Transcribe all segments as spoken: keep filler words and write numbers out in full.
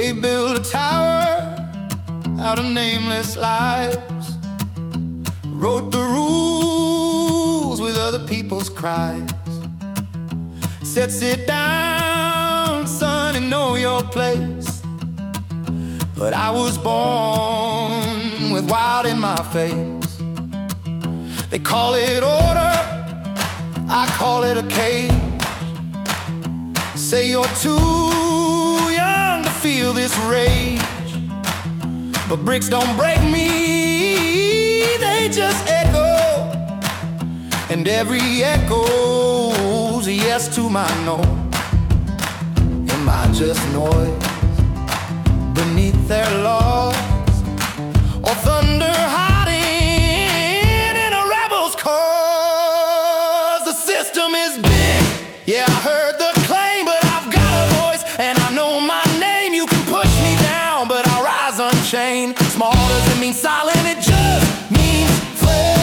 They built a tower out of nameless lives, wrote the rules with other people's cries. Said, sit down, son, and know your place. But I was born with wild in my face. They call it order, I call it a cage. Say you're too young to feel this rage, but bricks don't break me, they just echo. And every echo's a yes to my no. Am I just noise beneath their laws, or thunder hiding in a rebel's cause? The system is big, yeah, I heard the claim, but I've got a voice and I know my name. You can push me down, but I'll rise unchained. Small doesn't mean silent, it just means flame.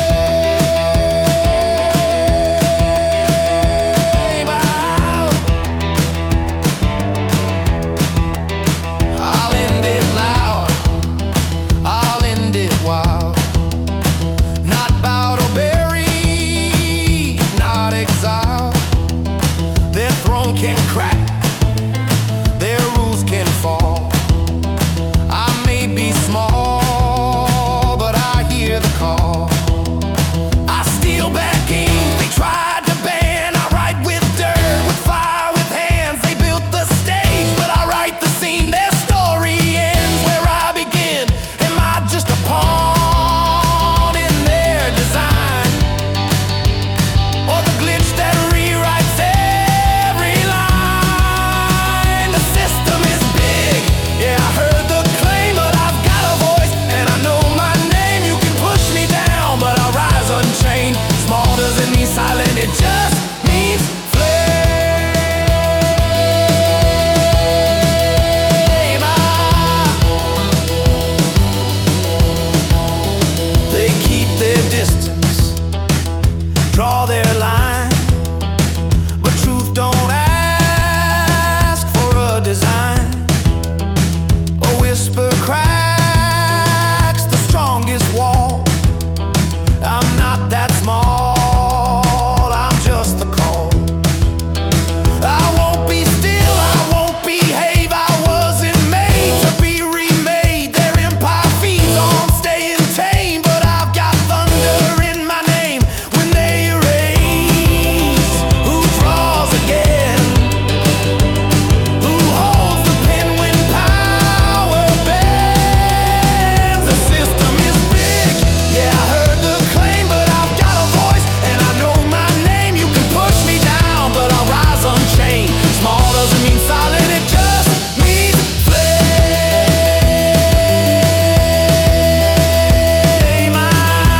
I'll end it loud, I'll end it wild. Not bowed or buried, not exiled. Their throne can crack, their rules can fall. I may be small, but I hear the call. I steal back games they tried to ban. I write with dirt, with fire, with hands. They built the stage, but I write the scene. Their story ends where I begin. Am I just a pawn in their design, or the glitch that rewrites every line? The system is big, yeah, I heard the claim, but I've got a voice and I know my name. You can push me down, but I'll rise unchained. Small doesn't mean silent, it just means flame. Ah. They keep their distance, draw their line, but truth don't ask for a design. A whisper cracks the strongest wall. I'm not that small, I'm just the call. I won't be still, I won't behave. I wasn't made to be remade. Their empire feeds on staying tame, but I've got thunder in my name. When they erase, who draws again? Who holds the pen when power bends? The system is big, yeah, I heard the claim, but I've got a voice and I know my name. You can push me down, but I'll rise unchained. Small doesn't mean silent, it just means flame. I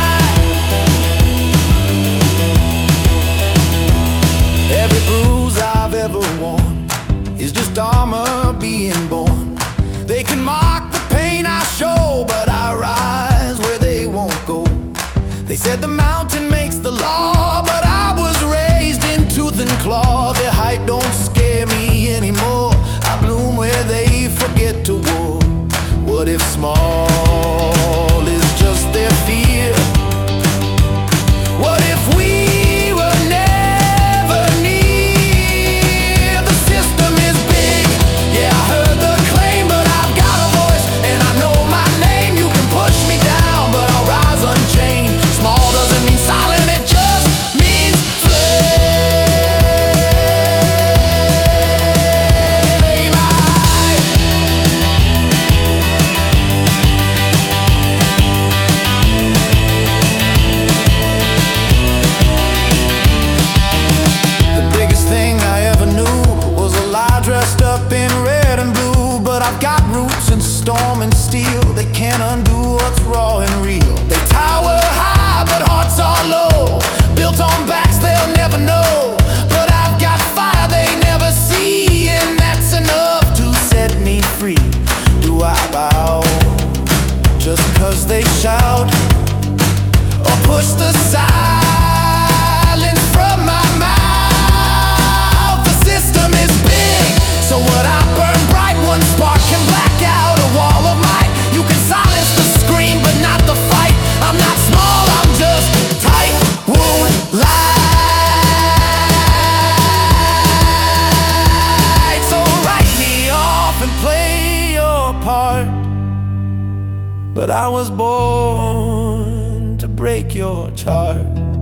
Every bruise I've ever worn is just armor being born. They can mock the pain I show, but I rise where they won't go. They said the mountain makes the law, but I was raised in tooth and claw. Their height don't scare me anymore. I bloom where they forget to war. What if small is just their fear? What if we were never near? The system is big, yeah, I heard the claim, but I've got a voice and I know my name. You can push me down, but I'll rise unchained. Small doesn't mean silent, it just means flame. I I was born to break your charm.